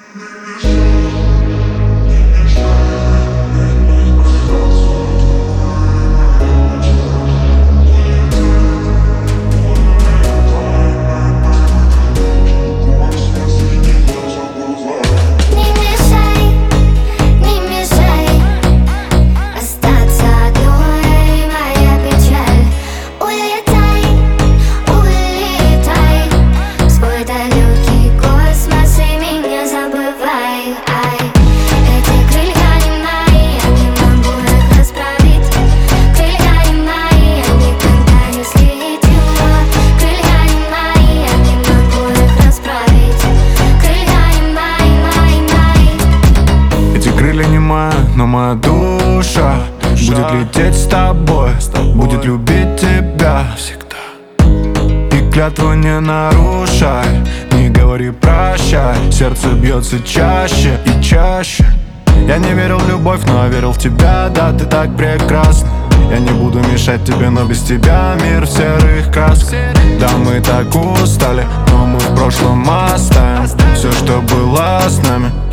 Но моя душа будет лететь с тобой, будет любить тебя всегда. И клятву не нарушай, не говори прощай. Сердце бьется чаще и чаще. Я не верил в любовь, но верил в тебя. Да, ты так прекрасна. Я не буду мешать тебе, но без тебя мир в серых красках. Да, мы так устали, но мы в прошлом оставим все, что было с нами.